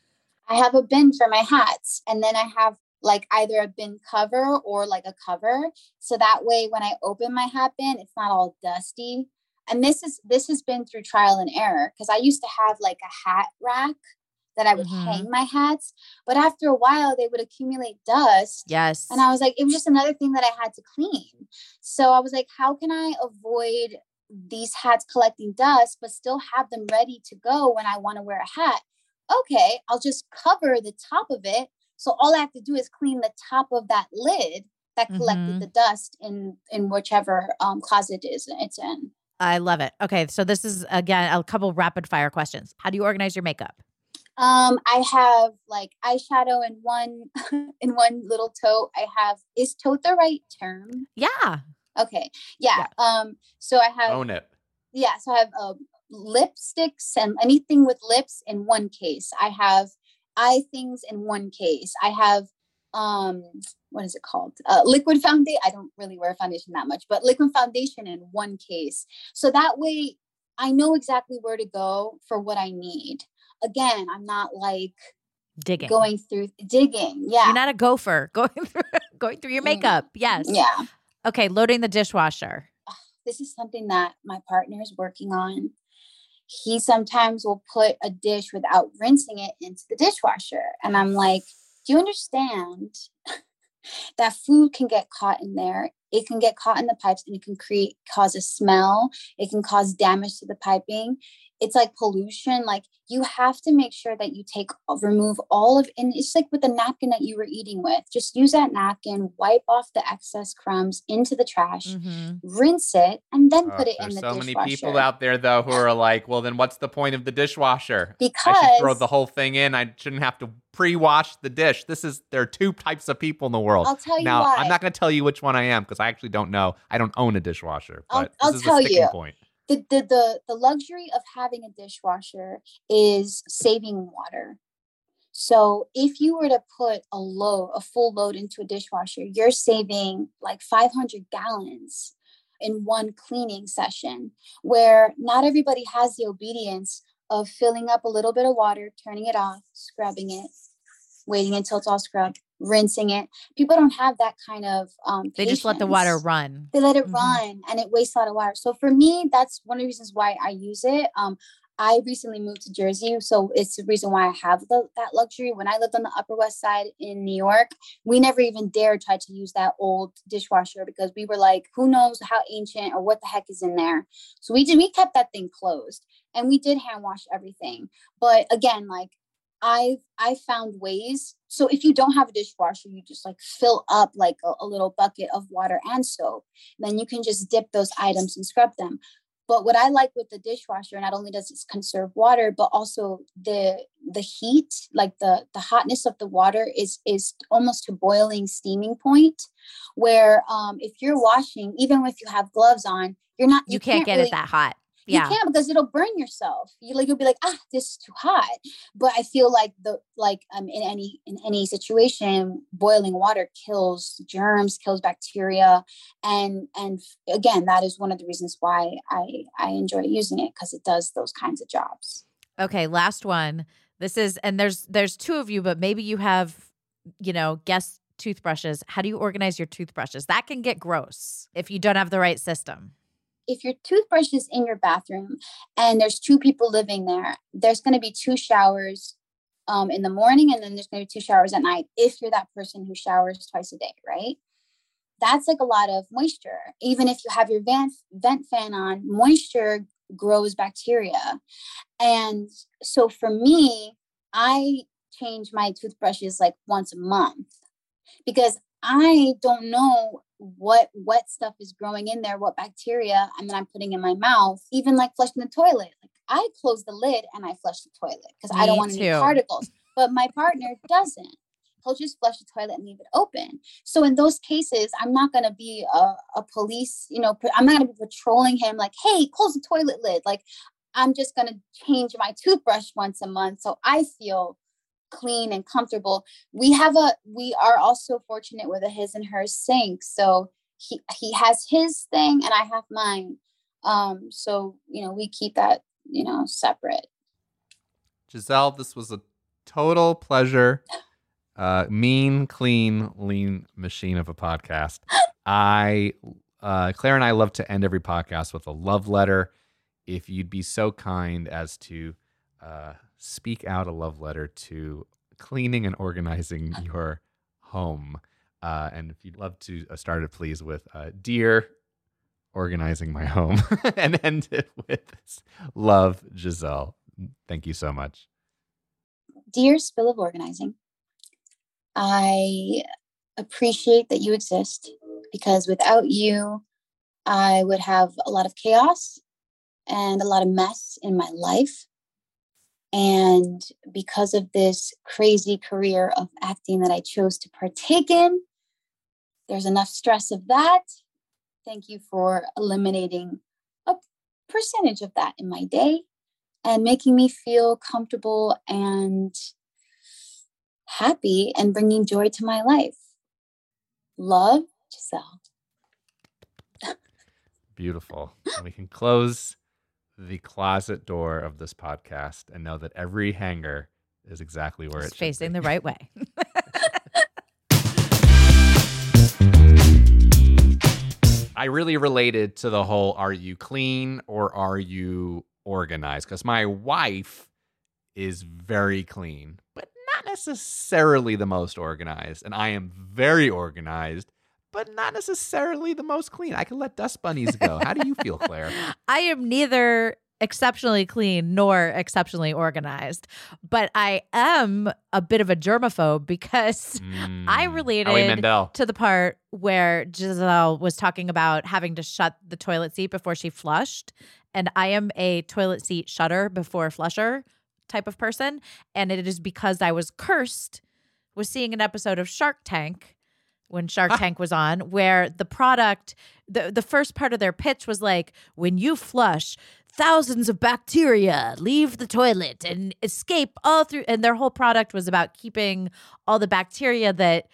I have a bin for my hats, and then I have like either a bin cover or like a cover. So that way when I open my hat bin, it's not all dusty. And this is, this has been through trial and error, because I used to have like a hat rack that I would mm-hmm. hang my hats, but after a while they would accumulate dust. Yes. And I was like, it was just another thing that I had to clean. So I was like, how can I avoid these hats collecting dust, but still have them ready to go when I want to wear a hat? Okay, I'll just cover the top of it. So all I have to do is clean the top of that lid that collected mm-hmm. the dust in, in whichever um, closet it is it's in. I love it. Okay, so this is, again, a couple rapid fire questions. How do you organize your makeup? Um, I have like eyeshadow in one in one little tote. I have, is tote the right term? Yeah. Okay. Yeah. yeah. Um. So I have. Own it. Yeah. So I have uh, lipsticks and anything with lips in one case. I have eye things in one case. I have um. What is it called? Uh, liquid foundation. I don't really wear foundation that much, but liquid foundation in one case. So that way, I know exactly where to go for what I need. Again, I'm not like digging, going through digging. Yeah. You're not a gopher going through, going through your makeup. Yes. Yeah. Okay. Loading the dishwasher. This is something that my partner is working on. He sometimes will put a dish without rinsing it into the dishwasher. And I'm like, do you understand that food can get caught in there? It can get caught in the pipes and it can create, cause a smell. It can cause damage to the piping. It's like pollution. Like you have to make sure that you take, remove all of, and it's like with the napkin that you were eating with, just use that napkin, wipe off the excess crumbs into the trash, mm-hmm. rinse it, and then oh, put it in the so dishwasher. So many people out there though who are like, well, then what's the point of the dishwasher? Because I should throw the whole thing in. I shouldn't have to pre-wash the dish. This is, there are two types of people in the world. I'll tell you now, why. I'm not going to tell you which one I am because I actually don't know. I don't own a dishwasher, but I'll, this I'll is tell a sticking you. point. The, the the the luxury of having a dishwasher is saving water. So if you were to put a load, a full load into a dishwasher, you're saving like five hundred gallons in one cleaning session, where not everybody has the obedience of filling up a little bit of water, turning it off, scrubbing it, waiting until it's all scrubbed, rinsing it. People don't have that kind of um they just let the water run. They let it mm-hmm. run and it wastes a lot of water. So for me, that's one of the reasons why I use it. Um, I recently moved to Jersey, so it's the reason why I have the, that luxury. When I lived on the Upper West Side in New York, we never even dared try to use that old dishwasher because we were like, who knows how ancient or what the heck is in there. So we did, we kept that thing closed and we did hand wash everything. But again, like I've, I found ways. So if you don't have a dishwasher, you just like fill up like a, a little bucket of water and soap. Then you can just dip those items and scrub them. But what I like with the dishwasher, not only does it conserve water, but also the the heat, like the the hotness of the water is is almost to boiling, steaming point, where um, if you're washing, even if you have gloves on, you're not you, you can't, can't get really, it that hot. You Yeah. can't because it'll burn yourself. You like you'll be like, ah, this is too hot. But I feel like the like um in any in any situation, boiling water kills germs, kills bacteria, and and again, that is one of the reasons why I I enjoy using it, because it does those kinds of jobs. Okay, last one. This is, and there's there's two of you, but maybe you have, you know, guest toothbrushes. How do you organize your toothbrushes? That can get gross if you don't have the right system. If your toothbrush is in your bathroom and there's two people living there, there's going to be two showers um, in the morning, and then there's going to be two showers at night if you're that person who showers twice a day, right? That's like a lot of moisture. Even if you have your vent, vent fan on, moisture grows bacteria. And so for me, I change my toothbrushes like once a month because I don't know what wet stuff is growing in there, what bacteria, and then I'm putting in my mouth, even like flushing the toilet. Like I close the lid and I flush the toilet because I don't want any particles, but my partner doesn't. He'll just flush the toilet and leave it open. So in those cases, I'm not going to be a, a police, you know, I'm not going to be patrolling him like, hey, close the toilet lid. Like I'm just going to change my toothbrush once a month. So I feel clean and comfortable. We have a, we are also fortunate with a his and hers sink. So he, he has his thing and I have mine. Um, so, you know, we keep that, you know, separate. Giselle, this was a total pleasure. Uh, mean, clean, lean machine of a podcast. I, uh, Claire and I love to end every podcast with a love letter. If you'd be so kind as to uh, speak out a love letter to cleaning and organizing your home. Uh, and if you'd love to uh, start it, please, with uh, Dear Organizing My Home and end it with Love, Giselle. Thank you so much. Dear Spill of Organizing, I appreciate that you exist because without you, I would have a lot of chaos and a lot of mess in my life. And because of this crazy career of acting that I chose to partake in, there's enough stress of that. Thank you for eliminating a percentage of that in my day and making me feel comfortable and happy and bringing joy to my life. Love, Giselle. Beautiful. And we can close the closet door of this podcast and know that every hanger is exactly where It's it's facing the right way. I really related to the whole, are you clean or are you organized? Because my wife is very clean, but not necessarily the most organized. And I am very organized, but not necessarily the most clean. I can let dust bunnies go. How do you feel, Claire? I am neither exceptionally clean nor exceptionally organized, but I am a bit of a germaphobe because mm, I Howie related Mandel. to the part where Giselle was talking about having to shut the toilet seat before she flushed. And I am a toilet seat shutter before flusher type of person. And it is because I was cursed with seeing an episode of Shark Tank when Shark Tank was on, where the product, the, the first part of their pitch was like, when you flush, thousands of bacteria leave the toilet and escape all through. And their whole product was about keeping all the bacteria that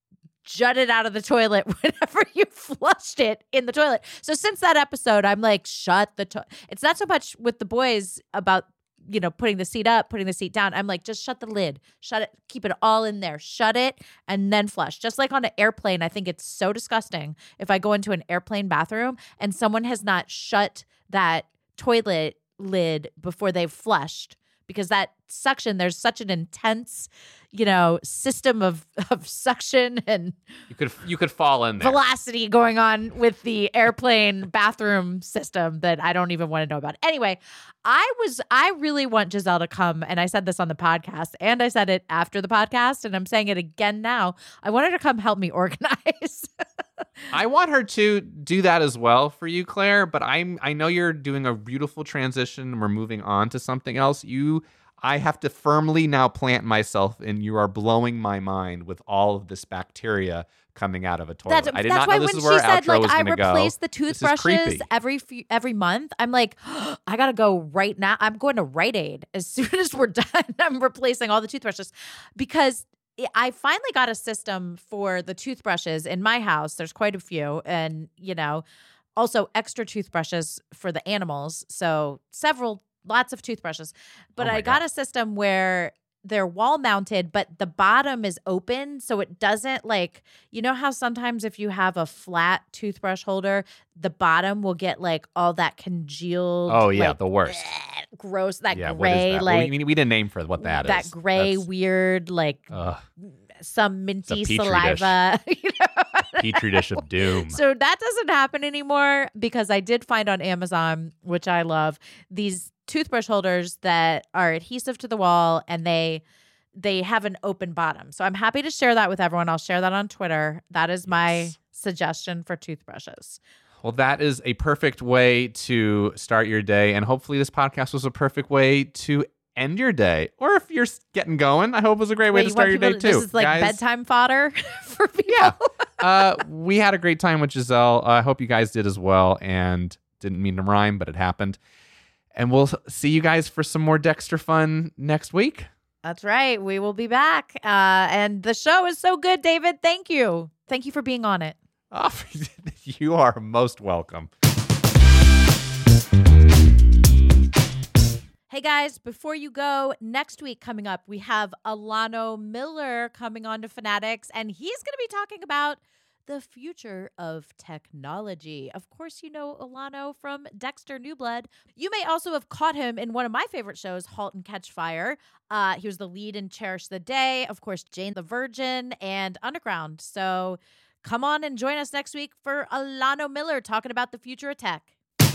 jutted out of the toilet whenever you flushed it in the toilet. So since that episode, I'm like, shut the toilet. It's not so much with the boys about, you know, putting the seat up, putting the seat down. I'm like, just shut the lid, shut it, keep it all in there, shut it, and then flush. Just like on an airplane, I think it's so disgusting if I go into an airplane bathroom and someone has not shut that toilet lid before they've flushed, because that suction, there's such an intense, you know, system of, of suction and You could you could fall in there. velocity going on with the airplane bathroom system that I don't even want to know about. Anyway, I was I really want Giselle to come, and I said this on the podcast and I said it after the podcast and I'm saying it again now. I want her to come help me organize. I want her to do that as well for you, Claire, but I'm I know you're doing a beautiful transition and we're moving on to something else. You I have to firmly now plant myself in you are blowing my mind with all of this bacteria coming out of a toilet. That's, I did that's not why know this when is she where said, outro like, was I going to go. replace the This is toothbrushes creepy. every few, every month, I'm like, oh, I got to go right now. I'm going to Rite Aid as soon as we're done. I'm replacing all the toothbrushes because I finally got a system for the toothbrushes in my house. There's quite a few. And, you know, also extra toothbrushes for the animals. So several, lots of toothbrushes. But Oh my I got God. a system where they're wall mounted, but the bottom is open. So it doesn't like, you know how sometimes if you have a flat toothbrush holder, the bottom will get like all that congealed. Oh, yeah, like, the worst. bleh, gross, that yeah, what is gray, that? like we, we need a name for what that is. that gray, That's- weird, like Ugh. some minty Petri dish. saliva. you know? Petri dish of doom. So that doesn't happen anymore because I did find on Amazon, which I love, these toothbrush holders that are adhesive to the wall and they they have an open bottom. So I'm happy to share that with everyone. I'll share that on Twitter. That is my Yes. suggestion for toothbrushes. Well, that is a perfect way to start your day. And hopefully this podcast was a perfect way to end your day. Or if you're getting going, I hope it was a great way Wait, to you start want your day people to- too. This is like Guys, bedtime fodder for people. Yeah. uh, we had a great time with Giselle. I hope you guys did as well. And didn't mean to rhyme, but it happened. And we'll see you guys for some more Dexter fun next week. That's right. We will be back. Uh, and the show is so good, David. Thank you. Thank you for being on it. Oh, you are most welcome. Hey guys, before you go, next week coming up, we have Alano Miller coming on to Fanatics, and he's going to be talking about the future of technology. Of course, you know Alano from Dexter New Blood. You may also have caught him in one of my favorite shows, Halt and Catch Fire. Uh, he was the lead in Cherish the Day, of course, Jane the Virgin, and Underground. So come on and join us next week for Alano Miller talking about the future of tech.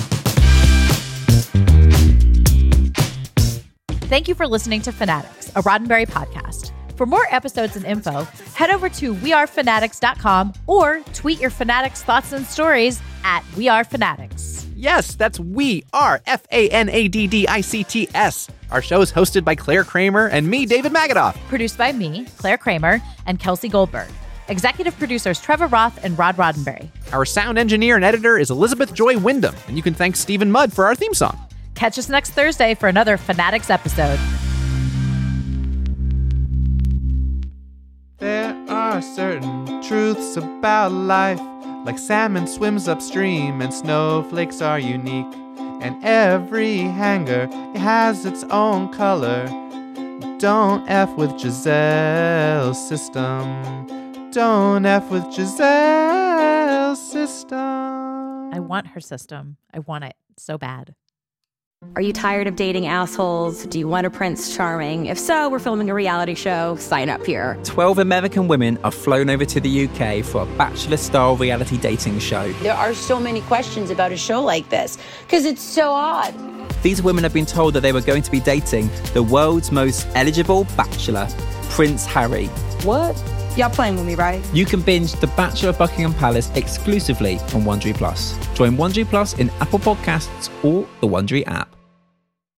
Thank you for listening to Fanatics, a Roddenberry podcast. For more episodes and info, head over to we are fanatics dot com or tweet your Fanatics thoughts and stories at wearefanatics. Yes, that's We Are, F A N A D D I C T S. Our show is hosted by Claire Kramer and me, David Magadoff. Produced by me, Claire Kramer, and Kelsey Goldberg. Executive producers Trevor Roth and Rod Roddenberry. Our sound engineer and editor is Elizabeth Joy Wyndham, and you can thank Stephen Mudd for our theme song. Catch us next Thursday for another Fanatics episode. There are certain truths about life, like salmon swims upstream and snowflakes are unique. And every hanger has its own color. Don't F with Giselle's system. Don't F with Giselle's system. I want her system. I want it so bad. Are you tired of dating assholes? Do you want a Prince Charming? If so, we're filming a reality show. Sign up here. Twelve American women are flown over to the U K for a bachelor-style reality dating show. There are so many questions about a show like this because it's so odd. These women have been told that they were going to be dating the world's most eligible bachelor, Prince Harry. What? Y'all playing with me, right? You can binge The Bachelor of Buckingham Palace exclusively on Wondery Plus. Join Wondery Plus in Apple Podcasts or the Wondery app.